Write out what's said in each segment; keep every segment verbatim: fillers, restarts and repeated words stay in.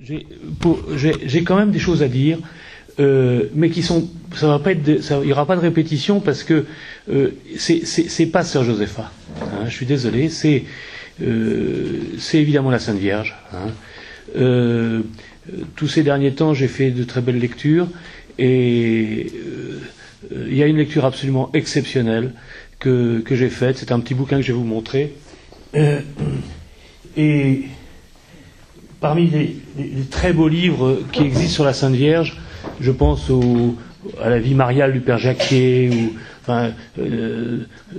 J'ai quand même des choses à dire, euh, mais qui sont, ça va pas être, de, ça, il n'y aura pas de répétition parce que euh, c'est pas Sœur Josepha. Hein, je suis désolé, c'est euh, évidemment la Sainte Vierge. Hein. Euh, tous ces derniers temps, j'ai fait de très belles lectures et euh, il y a une lecture absolument exceptionnelle que, que j'ai faite. C'est un petit bouquin que je vais vous montrer. Euh, et parmi les, les, les très beaux livres qui existent sur la Sainte Vierge, je pense au, à la vie mariale du Père Jacquier, ou enfin, euh, euh,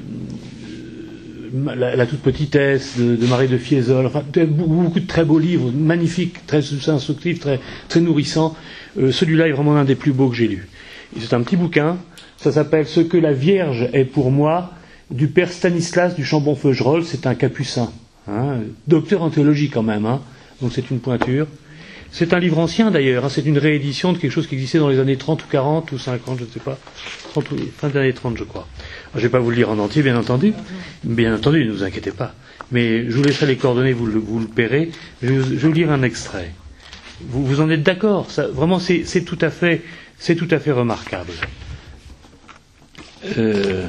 la, la toute petitesse de, de Marie de Fiesole, enfin, beaucoup de très beaux livres, magnifiques, très instructifs, très, très nourrissants. Euh, Celui-là est vraiment l'un des plus beaux que j'ai lus. C'est un petit bouquin, ça s'appelle « Ce que la Vierge est pour moi » du Père Stanislas du Chambon-Feugerolles. C'est un capucin, hein, docteur en théologie quand même, hein, donc c'est une pointure. C'est un livre ancien d'ailleurs, hein, c'est une réédition de quelque chose qui existait dans les années trente ou quarante ou cinquante, je ne sais pas, trente, fin des années trente je crois. Alors, je ne vais pas vous le lire en entier, bien entendu, bien entendu, ne vous inquiétez pas, mais je vous laisserai les coordonnées, vous le, vous le paierez, je vais, je vais vous lire un extrait. Vous, vous en êtes d'accord? Vraiment, c'est tout à fait, c'est tout à fait remarquable. Euh,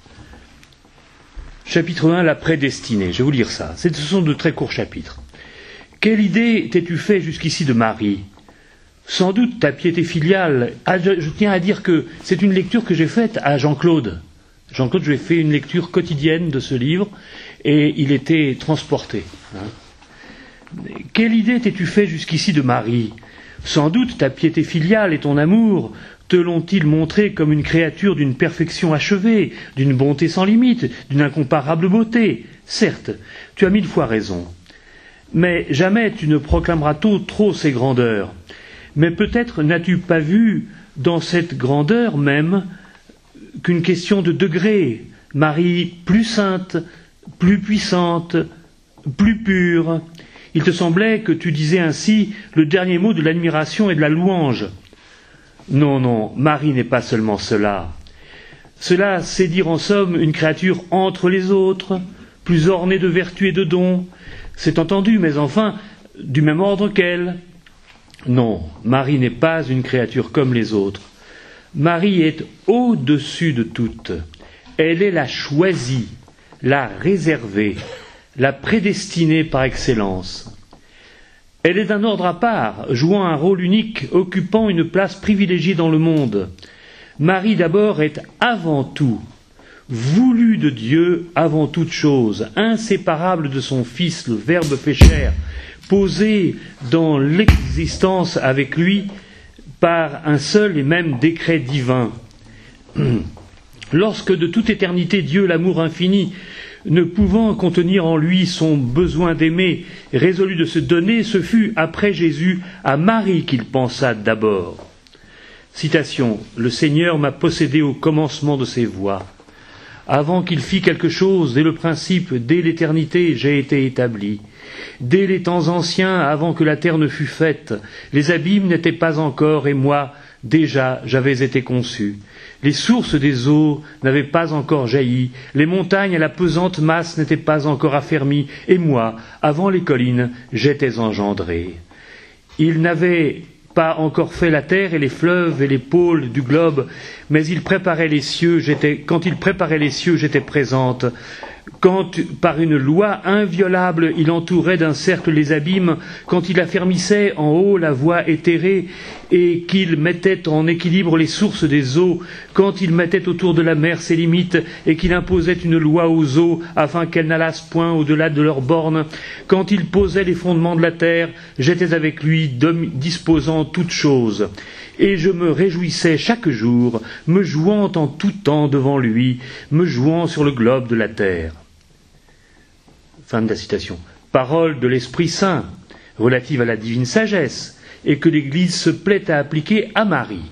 chapitre un, la prédestinée, je vais vous lire ça. Ce sont de très courts chapitres. Quelle idée t'es-tu fait jusqu'ici de Marie? Sans doute ta piété filiale. Ah, je, je tiens à dire que c'est une lecture que j'ai faite à Jean-Claude. Jean-Claude, je lui ai fait une lecture quotidienne de ce livre et il était transporté. Hein. Quelle idée t'es-tu fait jusqu'ici de Marie? Sans doute ta piété filiale et ton amour te l'ont-ils montré comme une créature d'une perfection achevée, d'une bonté sans limite, d'une incomparable beauté. Certes, tu as mille fois raison. Mais jamais tu ne proclameras tôt trop ses grandeurs. Mais peut-être n'as-tu pas vu dans cette grandeur même qu'une question de degré, Marie plus sainte, plus puissante, plus pure. Il te semblait que tu disais ainsi le dernier mot de l'admiration et de la louange. Non, non, Marie n'est pas seulement cela. Cela, c'est dire en somme une créature entre les autres, plus ornée de vertus et de dons. C'est entendu, mais enfin, du même ordre qu'elle. Non, Marie n'est pas une créature comme les autres. Marie est au-dessus de toutes. Elle est la choisie, la réservée, la prédestinée par excellence. Elle est d'un ordre à part, jouant un rôle unique, occupant une place privilégiée dans le monde. Marie d'abord est avant tout, voulu de Dieu avant toute chose, inséparable de son Fils, le Verbe fait chair, posé dans l'existence avec lui par un seul et même décret divin. Lorsque de toute éternité Dieu, l'amour infini, ne pouvant contenir en lui son besoin d'aimer, résolut de se donner, ce fut après Jésus à Marie qu'il pensa d'abord. Citation, « Le Seigneur m'a possédé au commencement de ses voies. Avant qu'il fît quelque chose, dès le principe, dès l'éternité, j'ai été établi. Dès les temps anciens, avant que la terre ne fût faite, les abîmes n'étaient pas encore, et moi, déjà, j'avais été conçu. Les sources des eaux n'avaient pas encore jailli, les montagnes à la pesante masse n'étaient pas encore affermies, et moi, avant les collines, j'étais engendré. Il n'avait pas encore fait la terre et les fleuves et les pôles du globe, mais il préparait les cieux, j'étais, quand il préparait les cieux, j'étais présente. Quand, par une loi inviolable, il entourait d'un cercle les abîmes, quand il affermissait en haut la voie éthérée, et qu'il mettait en équilibre les sources des eaux, quand il mettait autour de la mer ses limites, et qu'il imposait une loi aux eaux, afin qu'elles n'allassent point au-delà de leurs bornes, quand il posait les fondements de la terre, j'étais avec lui, disposant toutes choses. Et je me réjouissais chaque jour, me jouant en tout temps devant lui, me jouant sur le globe de la terre. Fin de la citation. Parole de l'Esprit Saint, relative à la divine sagesse, et que l'Église se plaît à appliquer à Marie.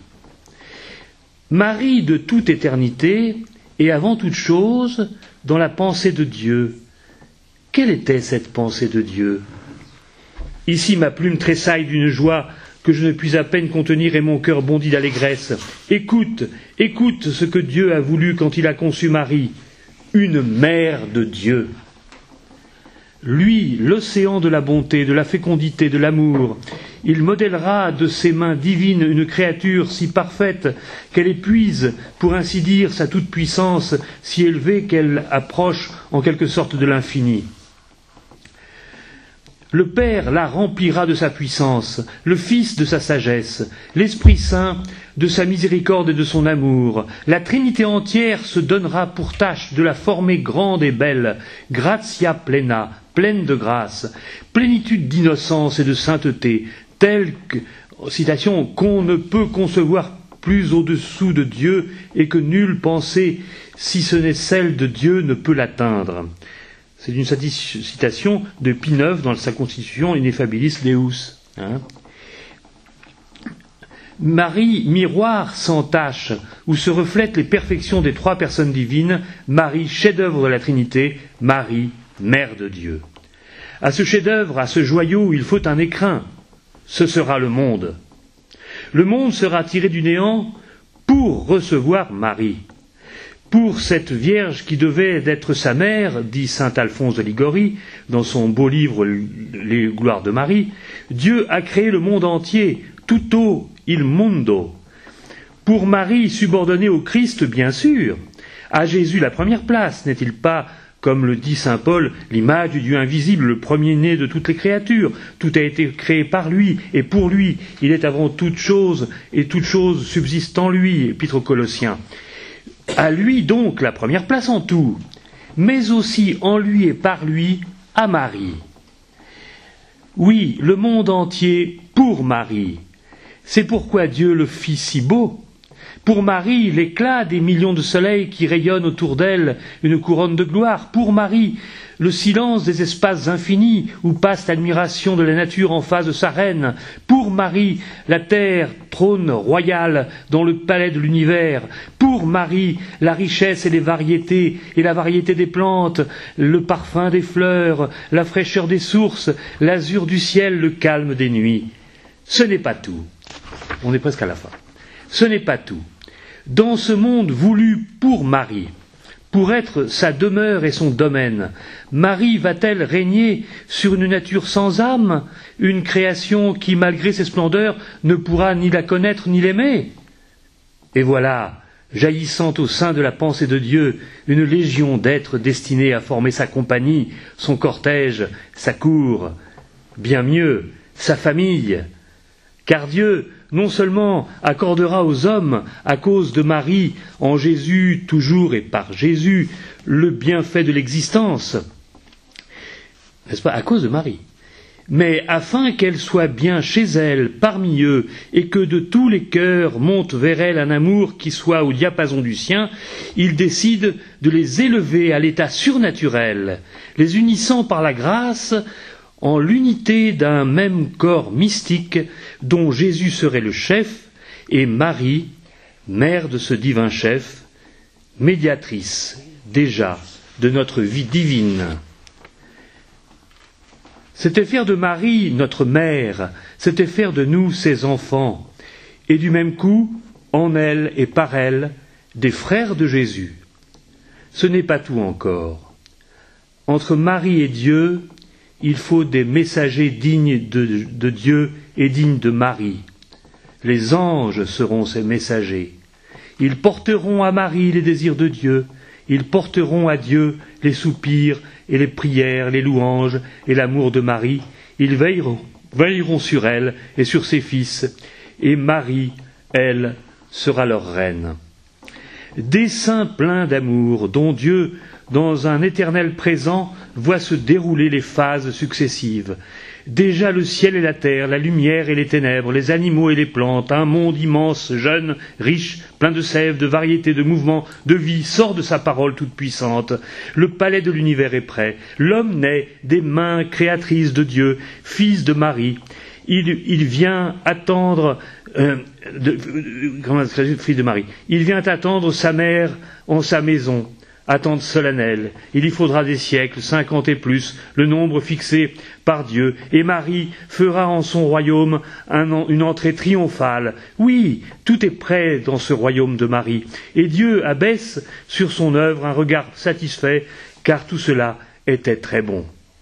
Marie de toute éternité, et avant toute chose, dans la pensée de Dieu. Quelle était cette pensée de Dieu? Ici ma plume tressaille d'une joie que je ne puis à peine contenir et mon cœur bondit d'allégresse. Écoute, écoute ce que Dieu a voulu quand il a conçu Marie, une mère de Dieu. Lui, l'océan de la bonté, de la fécondité, de l'amour, il modèlera de ses mains divines une créature si parfaite qu'elle épuise, pour ainsi dire, sa toute-puissance, si élevée qu'elle approche en quelque sorte de l'infini. Le Père la remplira de sa puissance, le Fils de sa sagesse, l'Esprit Saint de sa miséricorde et de son amour. La Trinité entière se donnera pour tâche de la former grande et belle, gratia plena, pleine de grâce, plénitude d'innocence et de sainteté, telle que, citation, qu'on ne peut concevoir plus au-dessous de Dieu et que nulle pensée, si ce n'est celle de Dieu, ne peut l'atteindre. C'est une citation de Pie neuf dans sa constitution Ineffabilis Deus. Hein. Marie, miroir sans tache, où se reflètent les perfections des trois personnes divines, Marie, chef-d'œuvre de la Trinité, Marie, Mère de Dieu. À ce chef-d'œuvre, à ce joyau, il faut un écrin. Ce sera le monde. Le monde sera tiré du néant pour recevoir Marie. Pour cette Vierge qui devait être sa mère, dit saint Alphonse de Liguori, dans son beau livre Les gloires de Marie, Dieu a créé le monde entier, tutto il mondo. Pour Marie, subordonnée au Christ, bien sûr, à Jésus la première place, n'est-il pas, comme le dit saint Paul, l'image du Dieu invisible, le premier-né de toutes les créatures. Tout a été créé par lui et pour lui. Il est avant toute chose et toute chose subsiste en lui, épître aux Colossiens. À lui donc la première place en tout, mais aussi en lui et par lui à Marie. Oui, le monde entier pour Marie. C'est pourquoi Dieu le fit si beau. Pour Marie, l'éclat des millions de soleils qui rayonnent autour d'elle, une couronne de gloire. Pour Marie, le silence des espaces infinis où passe l'admiration de la nature en face de sa reine. Pour Marie, la terre, trône royal dans le palais de l'univers. Pour Marie, la richesse et les variétés, et la variété des plantes, le parfum des fleurs, la fraîcheur des sources, l'azur du ciel, le calme des nuits. Ce n'est pas tout. On est presque à la fin. Ce n'est pas tout. Dans ce monde voulu pour Marie, pour être sa demeure et son domaine, Marie va-t-elle régner sur une nature sans âme, une création qui, malgré ses splendeurs, ne pourra ni la connaître ni l'aimer? Et voilà, jaillissant au sein de la pensée de Dieu, une légion d'êtres destinés à former sa compagnie, son cortège, sa cour, bien mieux, sa famille. Car Dieu, non seulement accordera aux hommes, à cause de Marie, en Jésus toujours et par Jésus, le bienfait de l'existence, n'est-ce pas, à cause de Marie, mais afin qu'elle soit bien chez elle, parmi eux, et que de tous les cœurs monte vers elle un amour qui soit au diapason du sien, il décide de les élever à l'état surnaturel, les unissant par la grâce en l'unité d'un même corps mystique dont Jésus serait le chef et Marie, mère de ce divin chef, médiatrice déjà de notre vie divine. C'était faire de Marie notre mère, c'était faire de nous ses enfants, et du même coup, en elle et par elle, des frères de Jésus. Ce n'est pas tout encore. Entre Marie et Dieu, il faut des messagers dignes de, de Dieu et dignes de Marie. Les anges seront ces messagers. Ils porteront à Marie les désirs de Dieu, ils porteront à Dieu les soupirs et les prières, les louanges et l'amour de Marie. Ils veilleront, veilleront sur elle et sur ses fils, et Marie, elle, sera leur reine. Dessein plein d'amour, dont Dieu, dans un éternel présent, voit se dérouler les phases successives. Déjà le ciel et la terre, la lumière et les ténèbres, les animaux et les plantes, un monde immense, jeune, riche, plein de sève, de variété, de mouvements, de vie, sort de sa parole toute puissante. Le palais de l'univers est prêt. L'homme naît des mains créatrices de Dieu, fils de Marie. Il, il vient attendre, euh, de, comment, fils de Marie. Il vient attendre sa mère en sa maison. Attente solennelle, il y faudra des siècles, cinquante et plus, le nombre fixé par Dieu, et Marie fera en son royaume un, une entrée triomphale. Oui, tout est prêt dans ce royaume de Marie, et Dieu abaisse sur son œuvre un regard satisfait, car tout cela était très bon.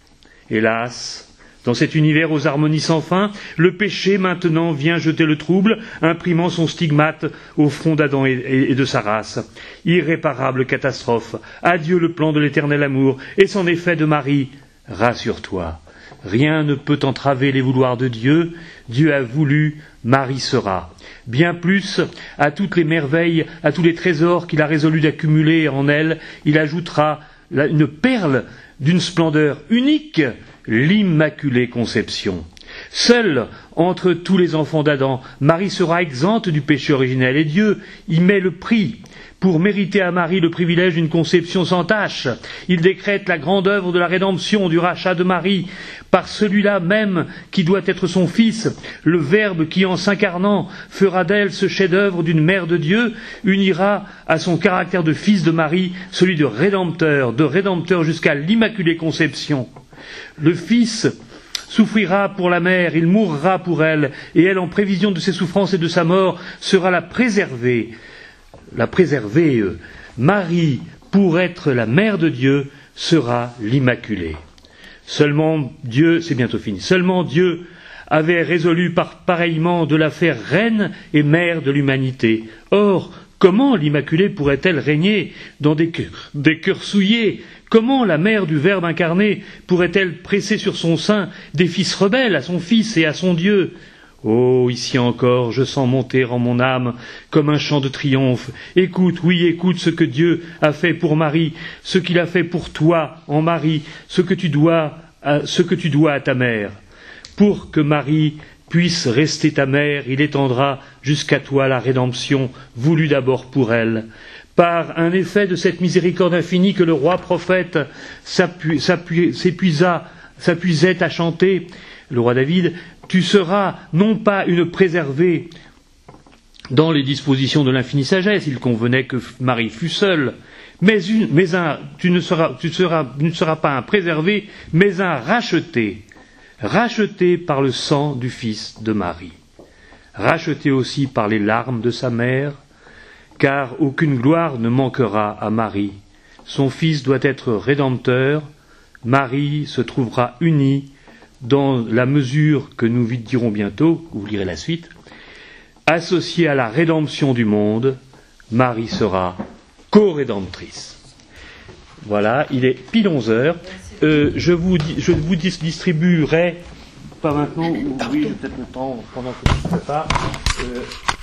Hélas, dans cet univers aux harmonies sans fin, le péché maintenant vient jeter le trouble, imprimant son stigmate au front d'Adam et de sa race. Irréparable catastrophe. Adieu le plan de l'éternel amour et son effet de Marie. Rassure-toi, rien ne peut entraver les vouloirs de Dieu. Dieu a voulu, Marie sera. Bien plus, à toutes les merveilles, à tous les trésors qu'il a résolu d'accumuler en elle, il ajoutera une perle d'une splendeur unique, l'Immaculée Conception. Seule, entre tous les enfants d'Adam, Marie sera exempte du péché originel et Dieu y met le prix. Pour mériter à Marie le privilège d'une conception sans tache, il décrète la grande œuvre de la rédemption, du rachat de Marie, par celui-là même qui doit être son fils, le Verbe qui, en s'incarnant, fera d'elle ce chef-d'œuvre d'une mère de Dieu, unira à son caractère de fils de Marie celui de rédempteur, de rédempteur jusqu'à l'Immaculée Conception. Le Fils souffrira pour la mère, il mourra pour elle, et elle, en prévision de ses souffrances et de sa mort, sera la préservée. La préservée, euh, Marie, pour être la mère de Dieu, sera l'Immaculée. Seulement Dieu, c'est bientôt fini, seulement Dieu avait résolu par pareillement de la faire reine et mère de l'humanité. Or, comment l'Immaculée pourrait-elle régner dans des cœurs, des cœurs souillés? Comment la mère du Verbe incarné pourrait-elle presser sur son sein des fils rebelles à son Fils et à son Dieu? Oh, ici encore, je sens monter en mon âme comme un chant de triomphe. Écoute, oui, écoute ce que Dieu a fait pour Marie, ce qu'il a fait pour toi en Marie, ce que tu dois à, ce que tu dois à ta mère. Pour que Marie puisse rester ta mère, il étendra jusqu'à toi la rédemption voulue d'abord pour elle. Par un effet de cette miséricorde infinie que le roi prophète s'appuie, s'appuie, s'épuisa, s'appuisait à chanter, le roi David, tu seras non pas une préservée dans les dispositions de l'infinie sagesse, il convenait que Marie fût seule, mais, une, mais un, tu, ne seras, tu, seras, tu ne seras pas un préservé, mais un racheté, racheté par le sang du Fils de Marie, racheté aussi par les larmes de sa mère, car aucune gloire ne manquera à Marie. Son Fils doit être rédempteur, Marie se trouvera unie dans la mesure que nous dirons bientôt, vous lirez la suite, associée à la rédemption du monde, Marie sera co-rédemptrice. Voilà, il est pile onze heures. Euh, je vous, je vous distribuerai, pas maintenant, oui, peut-être le temps pendant que je prépare, euh,